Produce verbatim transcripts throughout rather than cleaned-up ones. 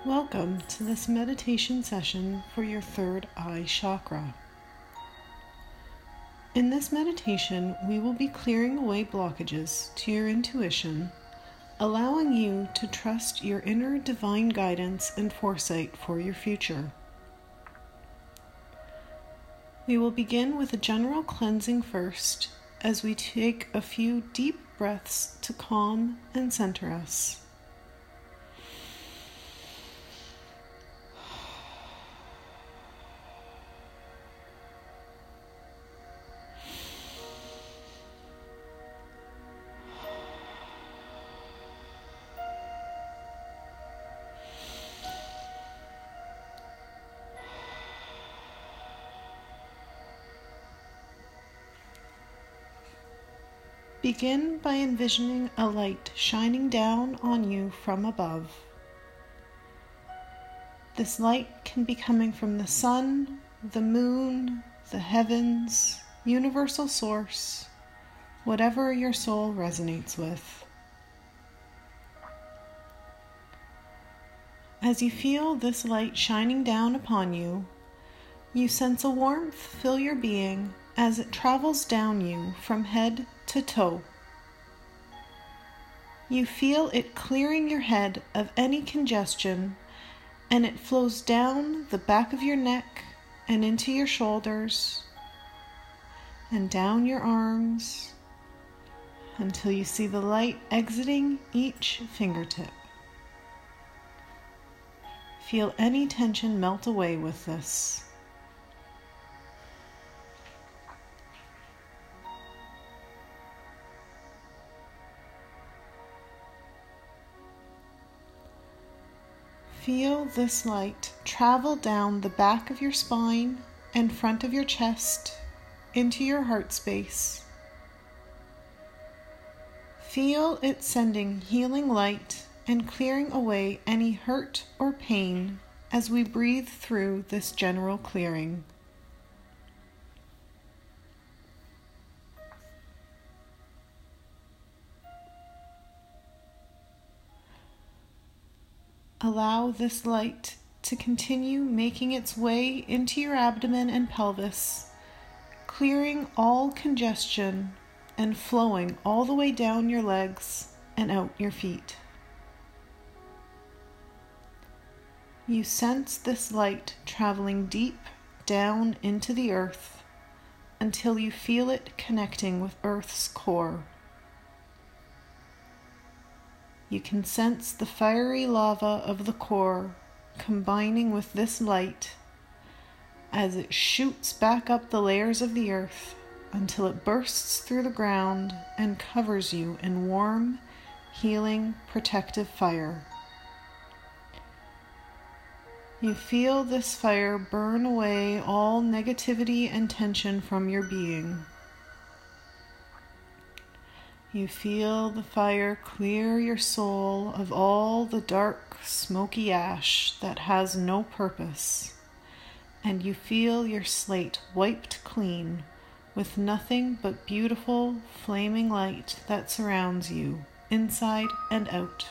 Welcome to this meditation session for your third eye chakra. In this meditation, we will be clearing away blockages to your intuition, allowing you to trust your inner divine guidance and foresight for your future. We will begin with a general cleansing first, as we take a few deep breaths to calm and center us. Begin by envisioning a light shining down on you from above. This light can be coming from the sun, the moon, the heavens, universal source, whatever your soul resonates with. As you feel this light shining down upon you, you sense a warmth fill your being as it travels down you from head to toe. You feel it clearing your head of any congestion, and it flows down the back of your neck and into your shoulders and down your arms until you see the light exiting each fingertip. Feel any tension melt away with this. Feel this light travel down the back of your spine and front of your chest into your heart space. Feel it sending healing light and clearing away any hurt or pain as we breathe through this general clearing. Allow this light to continue making its way into your abdomen and pelvis, clearing all congestion and flowing all the way down your legs and out your feet. You sense this light traveling deep down into the earth until you feel it connecting with Earth's core. You can sense the fiery lava of the core combining with this light as it shoots back up the layers of the earth until it bursts through the ground and covers you in warm, healing, protective fire. You feel this fire burn away all negativity and tension from your being. You feel the fire clear your soul of all the dark, smoky ash that has no purpose, and you feel your slate wiped clean with nothing but beautiful, flaming light that surrounds you, inside and out.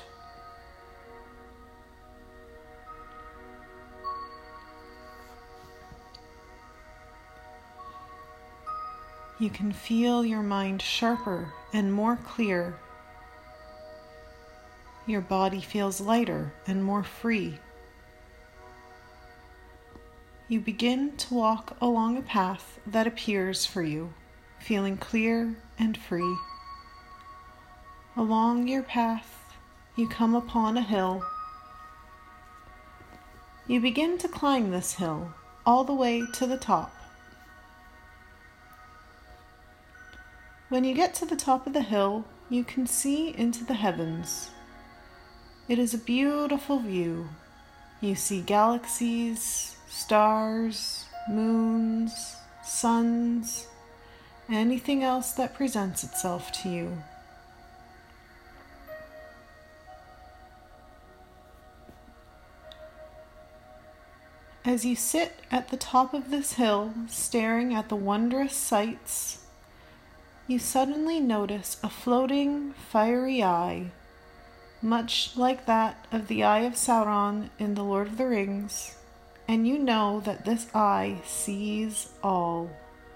You can feel your mind sharper and more clear. Your body feels lighter and more free. You begin to walk along a path that appears for you, feeling clear and free. Along your path, you come upon a hill. You begin to climb this hill all the way to the top. When you get to the top of the hill, you can see into the heavens. It is a beautiful view. You see galaxies, stars, moons, suns, anything else that presents itself to you. As you sit at the top of this hill, staring at the wondrous sights, you suddenly notice a floating, fiery eye much like that of the Eye of Sauron in The Lord of the Rings, and you know that this eye sees all.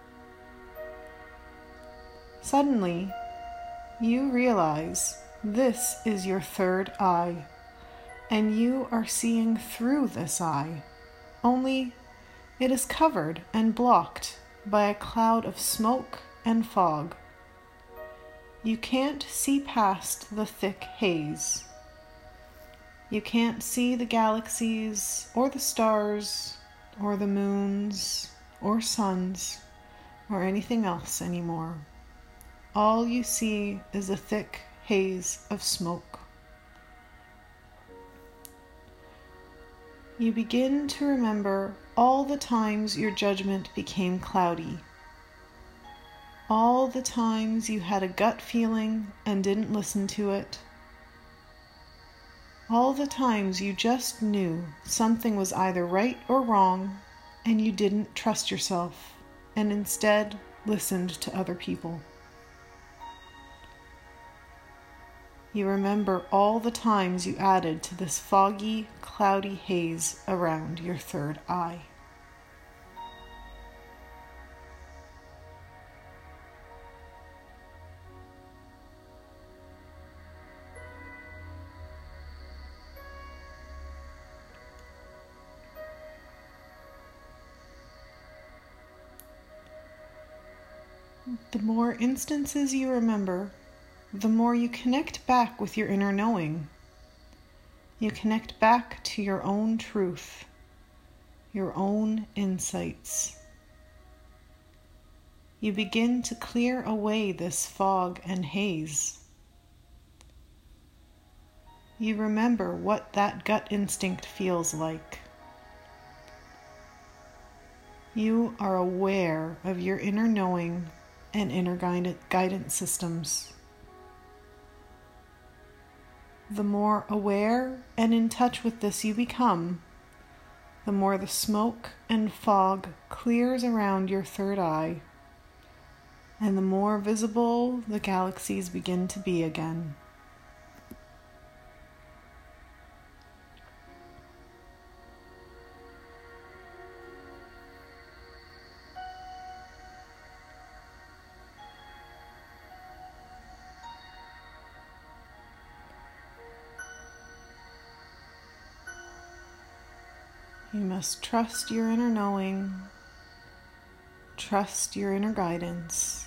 Suddenly, you realize this is your third eye, and you are seeing through this eye, only it is covered and blocked by a cloud of smoke and fog. You can't see past the thick haze. You can't see the galaxies or the stars or the moons or suns or anything else anymore. All you see is a thick haze of smoke. You begin to remember all the times your judgment became cloudy. All the times you had a gut feeling and didn't listen to it. All the times you just knew something was either right or wrong and you didn't trust yourself and instead listened to other people. You remember all the times you added to this foggy, cloudy haze around your third eye. The more instances you remember, the more you connect back with your inner knowing. You connect back to your own truth, your own insights. You begin to clear away this fog and haze. You remember what that gut instinct feels like. You are aware of your inner knowing and inner guidance systems. The more aware and in touch with this you become, the more the smoke and fog clears around your third eye, and the more visible the galaxies begin to be again. You must trust your inner knowing, trust your inner guidance.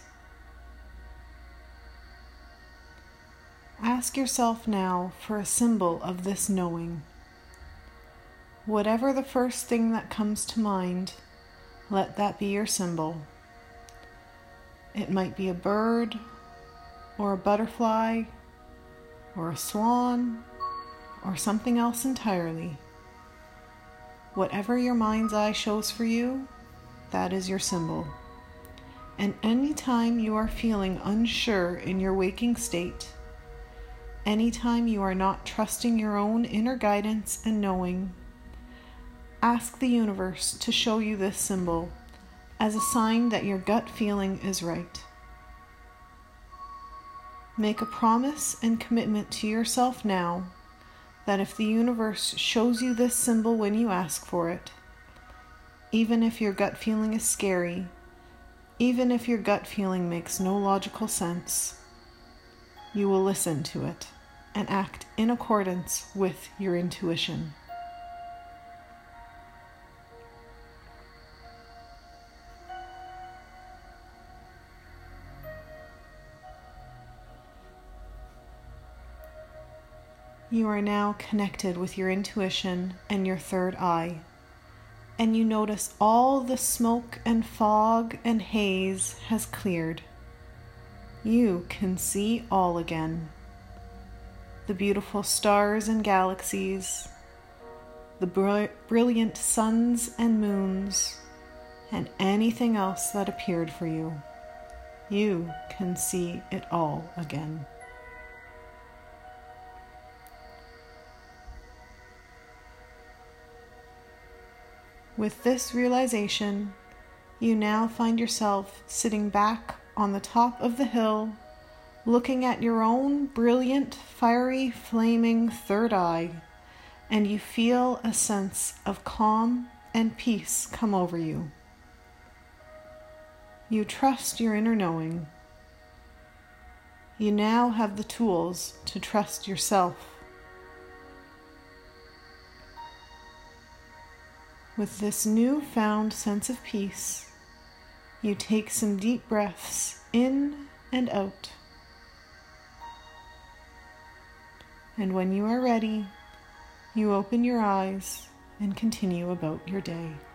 Ask yourself now for a symbol of this knowing. Whatever the first thing that comes to mind, let that be your symbol. It might be a bird, or a butterfly, or a swan, or something else entirely. Whatever your mind's eye shows for you, that is your symbol. And anytime you are feeling unsure in your waking state, anytime you are not trusting your own inner guidance and knowing, ask the universe to show you this symbol as a sign that your gut feeling is right. Make a promise and commitment to yourself now that if the universe shows you this symbol when you ask for it, even if your gut feeling is scary, even if your gut feeling makes no logical sense, you will listen to it and act in accordance with your intuition. You are now connected with your intuition and your third eye, and you notice all the smoke and fog and haze has cleared. You can see all again. The beautiful stars and galaxies, the br- brilliant suns and moons, and anything else that appeared for you. You can see it all again. With this realization, you now find yourself sitting back on the top of the hill looking at your own brilliant, fiery, flaming third eye, and you feel a sense of calm and peace come over you. You trust your inner knowing. You now have the tools to trust yourself. With this newfound sense of peace, you take some deep breaths in and out. And when you are ready, you open your eyes and continue about your day.